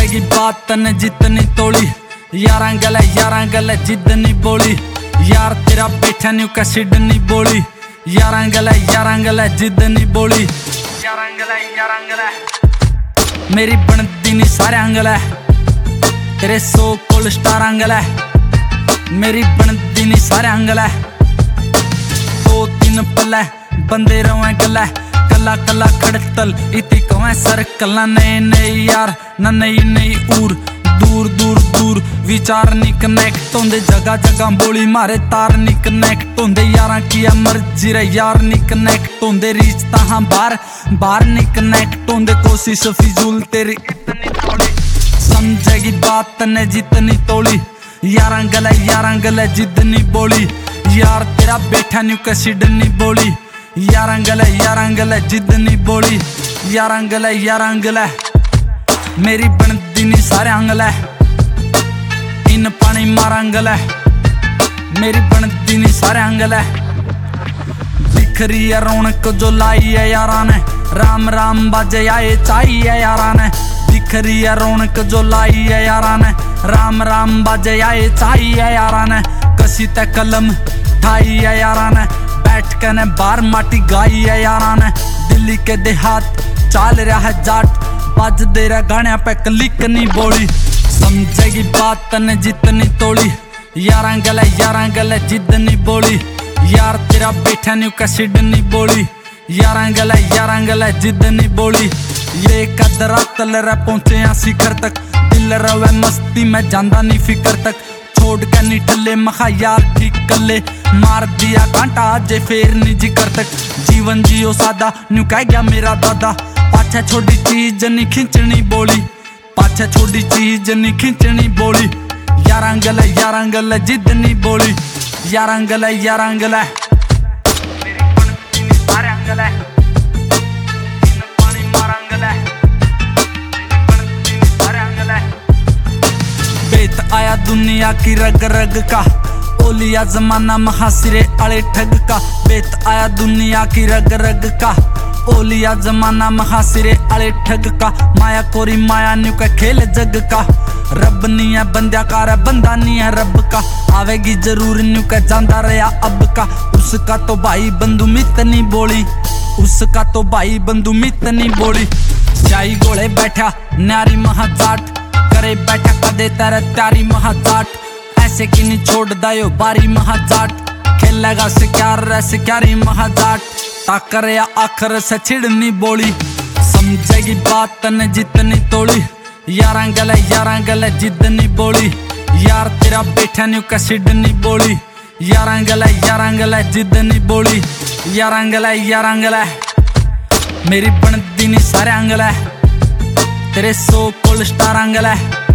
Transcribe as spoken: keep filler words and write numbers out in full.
समझेगी बात तने जितनी तोड़ी। यारां गले यारां गले जिद नहीं बोली, यार तेरा बैठा न्यू का सिड नहीं बोली। यारां गले यारां गले जिद नहीं बोली, यारां गले यारां गले मेरी बनती नहीं सारे अंगल है, तेरे सो कोल स्टार अंगल है। मेरी बनती नहीं सारे अंगल है, दो तीन पल बंदे रवे गल कला कला खड़तल इति कवें सर्कल ना नए नए यार ना नई नई उर दूर दूर दूर विचार नी कनेक्ट होंदे जगह जगह बोली मारे तार नी कनेक्ट होंदे। यारां किया मर्जी रे यार नी कनेक्ट होंदे, रीच तां बार बार नी कनेक्ट होंदे। कोशिश फिजूल तेरी इतनी थोड़ी, समझेगी बात तने जितनी तोड़ी। यारां गले यारां गले जिद नी बोली, यार तेरा बैठा न्यू का सिड नी बोली। यारां गले यारां गले जिद नी बोली, यारां गले यारां गले मेरी बनती नहीं सारे अंगल है, इन पानी मारांगल है। मेरी बनती नहीं सारे अंगल है, दिख रही है रौनक जो लाई है यारां ने, राम राम बाजे आए चाहिए यारां ने। दिख रही है रौनक जो लाई है यारां ने, राम राम बाजे आए चाहिए यारां ने। कसी ते कलम ठाई है यारां ने, बैठ के ने बार माटी गाई है यारां ने। दिल्ली के देहात चाल रहा है जाट, बज दे रहा गाने पे क्लिक नहीं बोली। समझेगी बात तने जितनी तोड़ी, यारां गले यारां गले जिद नहीं बोली। यार तेरा बैठा न्यू का सिड नहीं बोली, यारां गले यारां गले जिद नहीं बोली। ये कदरा तल रह पहुंचे आ शिखर तक, दिल रवे मस्ती में जांदा नहीं फिकर तक। छोड़ के नहीं ठल्ले मखा यार ठीक कले, मार दिया कांटा जे फेर नहीं जिकर तक। जीवन जियो सादा न्यू कह गया मेरा दादा, पाछे छोटी चीज नहीं खिंचनी बोली, पाछे छोटी चीज नहीं खिंचनी बोली। यारां गले यारां गले जिद नहीं बोली, यारां गले यारां गले मेरी बनती नहीं सारे अंगल है, इन पानी मारांगल है। मेरी बनती नहीं सारे अंगल है, बेत आया दुनिया की रग रग का, ओलिया जमाना महासिरे आले ठग का। बेत आया दुनिया की रग रग का, ओलिया जमाना महासिरे आले ठग का। माया कोरी माया न्यू का खेल जग का, रब नहीं है बंद्या कार बंदा नहीं है रब का। आवेगी जरूर न्यू का जांदा रहा अब का, उसका तो भाई बंधु मित नहीं बोली, उसका तो भाई बंधु मित नहीं बोली। शाही गोले बैठा न्यारी महाजाट, करे बैठा कदे तेरे त्यारी महाजाट। ऐसे कि नहीं छोड़ दायो बारी महाजाट, खेलेगा सिक्यार रे सिक्यारी महाजाट। ताकर या आखर से छिड़नी बोली, समझेगी बात तने जितनी तोड़ी। यारां गले यारां गले जिद नहीं बोली, यार तेरा बैठा न्यू का सिड नहीं बोली। यारां गले यारां गले जिद नहीं बोली, यारां गले यारां गले मेरी बनती नहीं सारे अंगल है, तेरे सो कोल स्टार अंगल है।